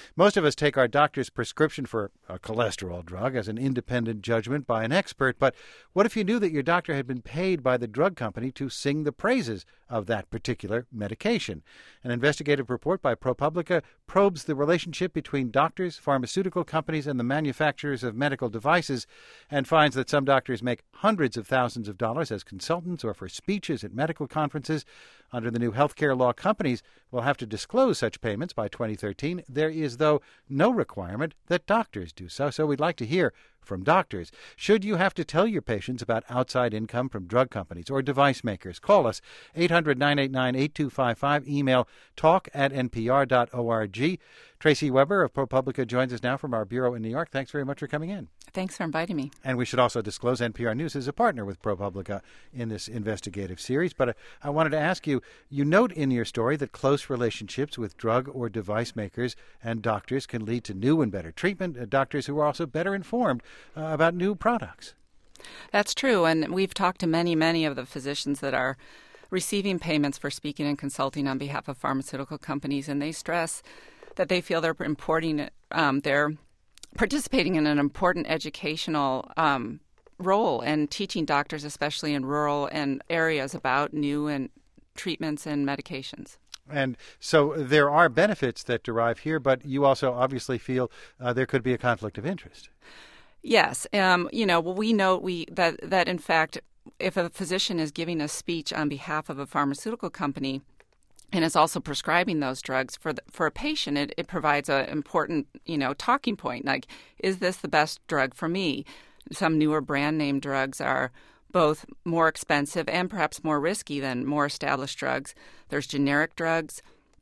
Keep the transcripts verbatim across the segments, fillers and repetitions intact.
Most of us take our doctor's prescription for a cholesterol drug as an independent judgment by an expert, but what if you knew that your doctor had been paid by the drug company to sing the praises of that particular medication? An investigative report by ProPublica probes the relationship between doctors, pharmaceutical companies, and the manufacturers of medical devices and finds that some doctors make hundreds of thousands of dollars as consultants or for speeches at medical conferences. Under the new healthcare law, companies will have to disclose such payments by twenty thirteen. There is, though, no requirement that doctors do so. So we'd like to hear from doctors. Should you have to tell your patients about outside income from drug companies or device makers? Call us, eight hundred, nine eight nine, eight two five five. Email talk at n p r dot org. Tracy Weber of ProPublica joins us now from our bureau in New York. Thanks very much for coming in. Thanks for inviting me. And we should also disclose N P R News is a partner with ProPublica in this investigative series. But I wanted to ask you, you note in your story that close relationships with drug or device makers and doctors can lead to new and better treatment, uh, doctors who are also better informed uh, about new products. That's true. And we've talked to many, many of the physicians that are receiving payments for speaking and consulting on behalf of pharmaceutical companies, and they stress that they feel they're importing, um, they're participating in an important educational um, role and teaching doctors, especially in rural and areas, about new and treatments and medications. And so there are benefits that derive here, but you also obviously feel uh, there could be a conflict of interest. Yes. Um, you know, well, we know we that, that, in fact, if a physician is giving a speech on behalf of a pharmaceutical company and is also prescribing those drugs for the, for a patient, it, it provides an important, you know, talking point. Like, is this the best drug for me? Some newer brand name drugs are both more expensive and perhaps more risky than more established drugs. There's generic drugs.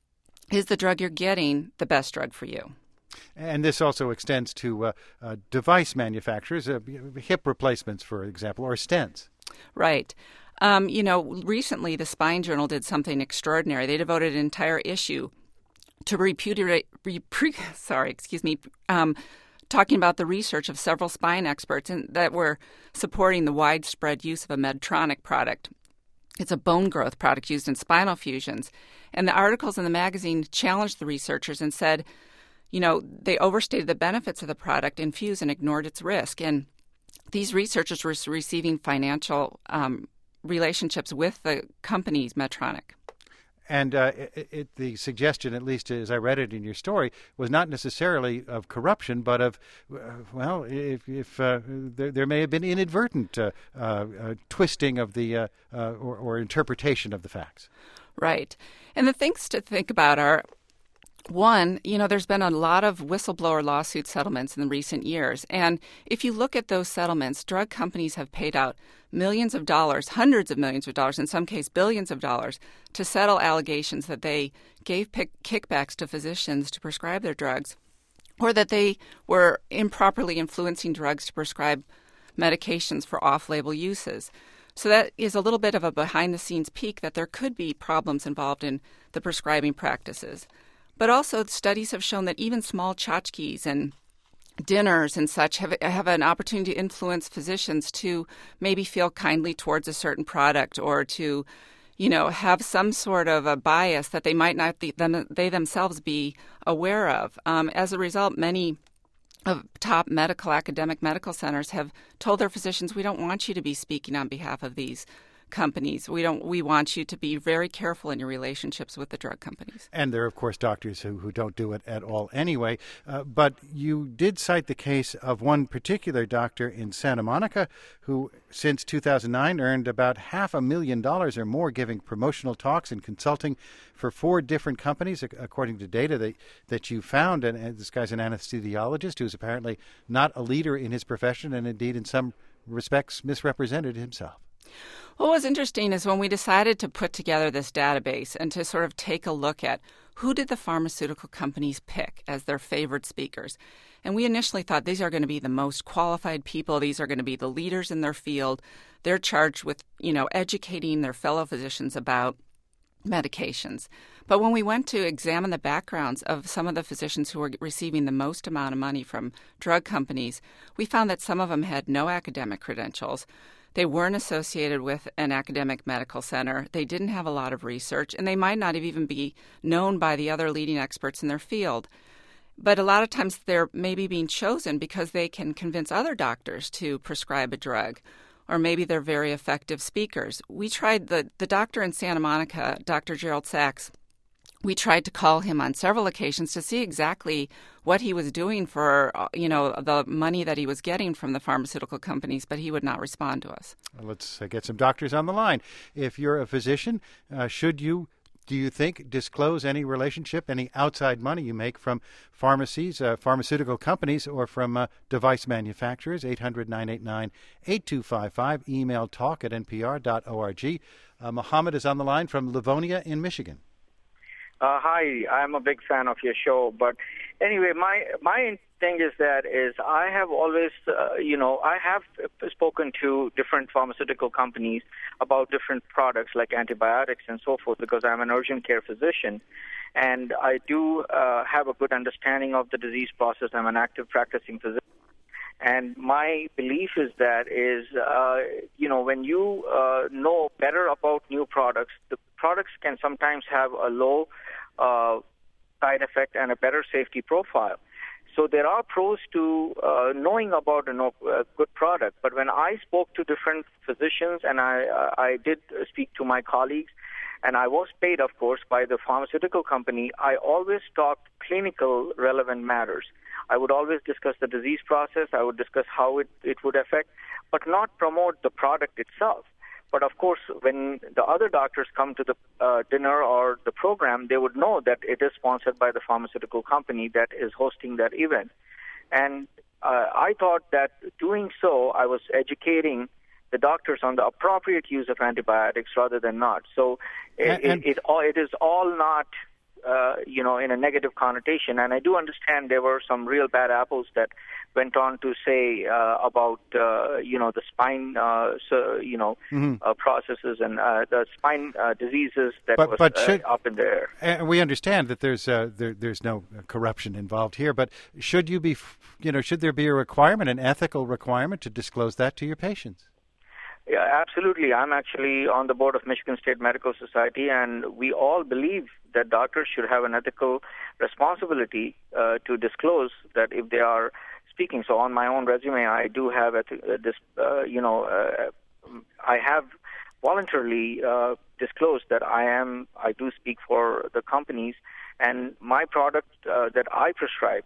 Is the drug you're getting the best drug for you? And this also extends to uh, uh, device manufacturers, uh, hip replacements, for example, or stents. Right. Um, you know, recently the Spine Journal did something extraordinary. They devoted an entire issue to repudiate, repre, sorry, excuse me, um, talking about the research of several spine experts and that were supporting the widespread use of a Medtronic product. It's a bone growth product used in spinal fusions. And the articles in the magazine challenged the researchers and said, you know, they overstated the benefits of the product, Infuse, and ignored its risk. And these researchers were receiving financial um, relationships with the companies Medtronic. And uh, it, it, the suggestion, at least as I read it in your story, was not necessarily of corruption, but of, uh, well, if, if uh, there, there may have been inadvertent uh, uh, uh, twisting of the uh, uh, or, or interpretation of the facts. Right. And the things to think about are, one, you know, there's been a lot of whistleblower lawsuit settlements in the recent years. And if you look at those settlements, drug companies have paid out millions of dollars, hundreds of millions of dollars, in some cases billions of dollars, to settle allegations that they gave pick- kickbacks to physicians to prescribe their drugs, or that they were improperly influencing drugs to prescribe medications for off-label uses. So that is a little bit of a behind-the-scenes peek that there could be problems involved in the prescribing practices. But also studies have shown that even small tchotchkes and dinners and such have have an opportunity to influence physicians to maybe feel kindly towards a certain product or to, you know, have some sort of a bias that they might not be, them, they themselves be aware of. Um, as a result, many of top medical academic medical centers have told their physicians, we don't want you to be speaking on behalf of these companies. We don't. We want you to be very careful in your relationships with the drug companies. And there are, of course, doctors who, who don't do it at all anyway. Uh, but you did cite the case of one particular doctor in Santa Monica who, since two thousand nine, earned about half a million dollars or more giving promotional talks and consulting for four different companies, according to data that, that you found. And, and this guy's an anesthesiologist who's apparently not a leader in his profession and indeed in some respects misrepresented himself. What was interesting is when we decided to put together this database and to sort of take a look at who did the pharmaceutical companies pick as their favored speakers. And we initially thought these are going to be the most qualified people. These are going to be the leaders in their field. They're charged with, you know, educating their fellow physicians about medications. But when we went to examine the backgrounds of some of the physicians who were receiving the most amount of money from drug companies, we found that some of them had no academic credentials. They weren't associated with an academic medical center. They didn't have a lot of research, and they might not even be known by the other leading experts in their field. But a lot of times they're maybe being chosen because they can convince other doctors to prescribe a drug, or maybe they're very effective speakers. We tried the, the doctor in Santa Monica, Doctor Gerald Sachs, we tried to call him on several occasions to see exactly what he was doing for, you know, the money that he was getting from the pharmaceutical companies, but he would not respond to us. Well, let's uh, get some doctors on the line. If you're a physician, uh, should you, do you think, disclose any relationship, any outside money you make from pharmacies, uh, pharmaceutical companies, or from uh, device manufacturers? eight hundred, nine eight nine, eight two five five. Email talk at n p r dot org. Uh, Mohammed is on the line from Livonia in Michigan. Uh, hi, I'm a big fan of your show. But anyway, my my thing is that is I have always, uh, you know, I have spoken to different pharmaceutical companies about different products like antibiotics and so forth because I'm an urgent care physician. And I do uh, have a good understanding of the disease process. I'm an active practicing physician. And my belief is that is, uh, you know, when you uh, know better about new products, the products can sometimes have a low uh, side effect and a better safety profile. So there are pros to uh, knowing about a no, uh, good product. But when I spoke to different physicians and I, uh, I did speak to my colleagues, and I was paid, of course, by the pharmaceutical company, I always talked clinical relevant matters. I would always discuss the disease process. I would discuss how it, it would affect, but not promote the product itself. But of course, when the other doctors come to the uh, dinner or the program, they would know that it is sponsored by the pharmaceutical company that is hosting that event. And uh, I thought that doing so, I was educating the doctors on the appropriate use of antibiotics rather than not. So it, and, it, it, it is all not, uh, you know, in a negative connotation. And I do understand there were some real bad apples that went on to say uh, about, uh, you know, the spine, uh, so, you know, mm-hmm. uh, processes and uh, the spine uh, diseases that but, was but uh, should, up in the air. And we understand that there's uh, there, there's no corruption involved here. But should you be, you know, should there be a requirement, an ethical requirement, to disclose that to your patients? Yeah, absolutely. I'm actually on the board of Michigan State Medical Society, and we all believe that doctors should have an ethical responsibility uh, to disclose that if they are speaking. So on my own resume, I do have a, this, uh, you know, uh, I have voluntarily uh, disclosed that I am, I do speak for the companies, and my product uh, that I prescribe,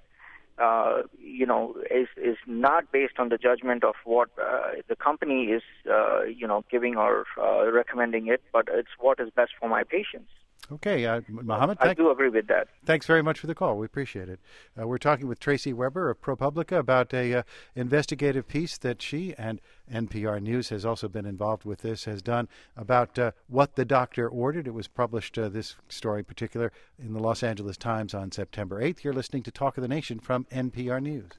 Uh, you know, is is not based on the judgment of what uh, the company is, uh, you know, giving or uh, recommending it, but it's what is best for my patients. Okay, uh, Mohammed, I do agree with that. Thanks very much for the call. We appreciate it. Uh, we're talking with Tracy Weber of ProPublica about a uh, investigative piece that she and N P R News has also been involved with this, has done about uh, what the doctor ordered. It was published, uh, this story in particular, in the Los Angeles Times on September eighth. You're listening to Talk of the Nation from N P R News.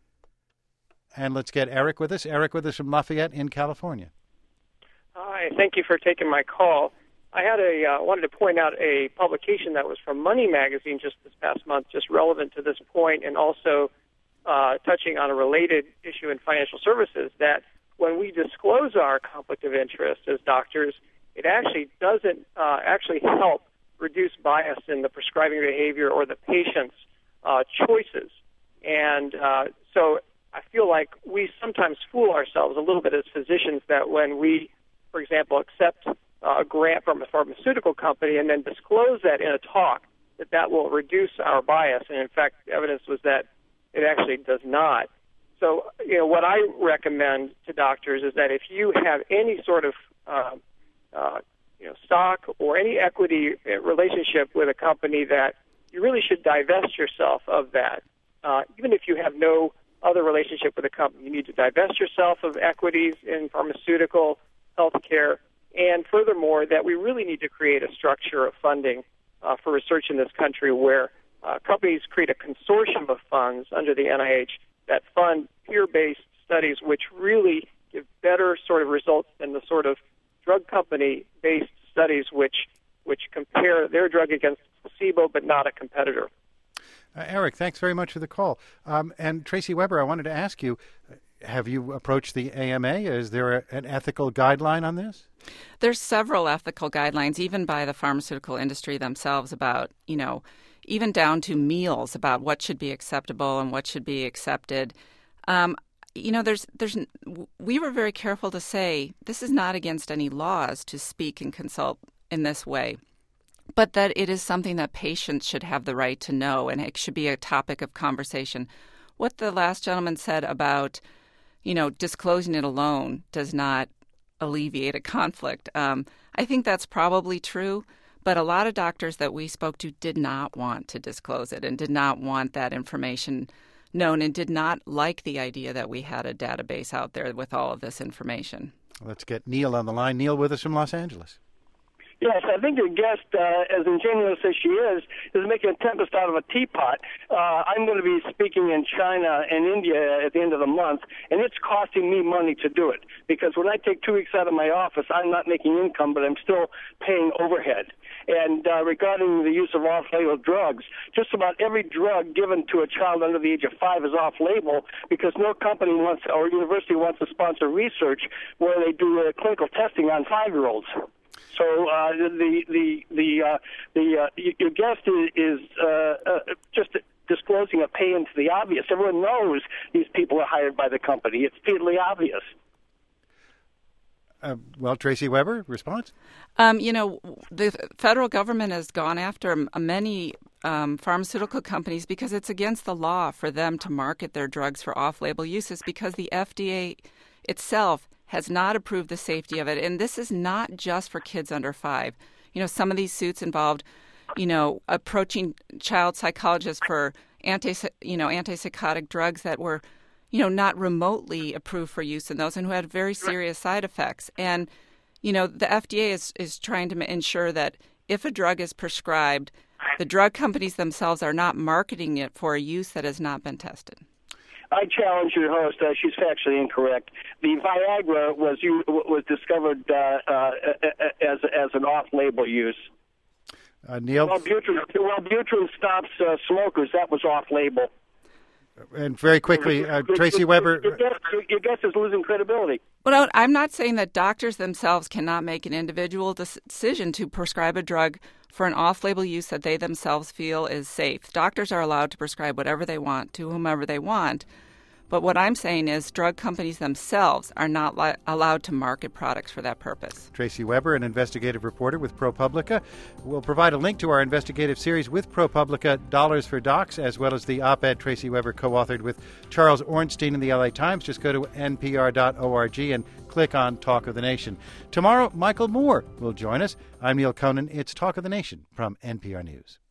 And let's get Eric with us. Eric with us from Lafayette in California. Hi, thank you for taking my call. I had a uh, wanted to point out a publication that was from Money Magazine just this past month, just relevant to this point, and also uh, touching on a related issue in financial services, that when we disclose our conflict of interest as doctors, it actually doesn't uh, actually help reduce bias in the prescribing behavior or the patient's uh, choices. And uh, so I feel like we sometimes fool ourselves a little bit as physicians that when we, for example, accept a grant from a pharmaceutical company and then disclose that in a talk, that that will reduce our bias. And in fact, evidence was that it actually does not. So, you know, what I recommend to doctors is that if you have any sort of, uh, uh, you know, stock or any equity relationship with a company, that you really should divest yourself of that. Uh, even if you have no other relationship with a company, you need to divest yourself of equities in pharmaceutical, healthcare. And furthermore, that we really need to create a structure of funding uh, for research in this country where uh, companies create a consortium of funds under the N I H that fund peer-based studies which really give better sort of results than the sort of drug company-based studies which which compare their drug against placebo but not a competitor. Uh, Eric, thanks very much for the call. Um, and Tracy Weber, I wanted to ask you, have you approached the A M A? Is there a, an ethical guideline on this? There's several ethical guidelines, even by the pharmaceutical industry themselves, about, you know, even down to meals about what should be acceptable and what should be accepted. Um, you know, there's, there's, we were very careful to say this is not against any laws to speak and consult in this way, but that it is something that patients should have the right to know, and it should be a topic of conversation. What the last gentleman said about, you know, disclosing it alone does not alleviate a conflict. Um, I think that's probably true, but a lot of doctors that we spoke to did not want to disclose it and did not want that information known and did not like the idea that we had a database out there with all of this information. Let's get Neil on the line. Neil with us from Los Angeles. Yes, I think your guest, uh, as ingenuous as she is, is making a tempest out of a teapot. Uh, I'm going to be speaking in China and India at the end of the month, and it's costing me money to do it. Because when I take two weeks out of my office, I'm not making income, but I'm still paying overhead. And uh, regarding the use of off-label drugs, just about every drug given to a child under the age of five is off-label because no company wants or university wants to sponsor research where they do uh, clinical testing on five-year-olds. So uh, the the the uh, the uh, your guest is, is uh, uh, just disclosing a pay into the obvious. Everyone knows these people are hired by the company. It's totally obvious. Uh, well, Tracy Weber, response? Um, you know, the federal government has gone after many um, pharmaceutical companies because it's against the law for them to market their drugs for off-label uses because the F D A itself has not approved the safety of it. And this is not just for kids under five. You know, some of these suits involved, you know, approaching child psychologists for anti, you know, antipsychotic drugs that were, you know, not remotely approved for use in those and who had very serious side effects. And, you know, the F D A is, is trying to ensure that if a drug is prescribed, the drug companies themselves are not marketing it for a use that has not been tested. I challenge your host. Uh, she's factually incorrect. The Viagra was you, was discovered uh, uh, as as an off-label use. Uh, Neil? Wellbutrin, Wellbutrin stops uh, smokers. That was off-label. And very quickly, uh, Tracy Weber. Your guess, your guess is losing credibility. Well, I'm not saying that doctors themselves cannot make an individual decision to prescribe a drug for an off-label use that they themselves feel is safe. Doctors are allowed to prescribe whatever they want to whomever they want. But what I'm saying is drug companies themselves are not li- allowed to market products for that purpose. Tracy Weber, an investigative reporter with ProPublica, will provide a link to our investigative series with ProPublica, Dollars for Docs, as well as the op-ed Tracy Weber co-authored with Charles Ornstein in the L A Times. Just go to N P R dot org and click on Talk of the Nation. Tomorrow, Michael Moore will join us. I'm Neil Conan. It's Talk of the Nation from N P R News.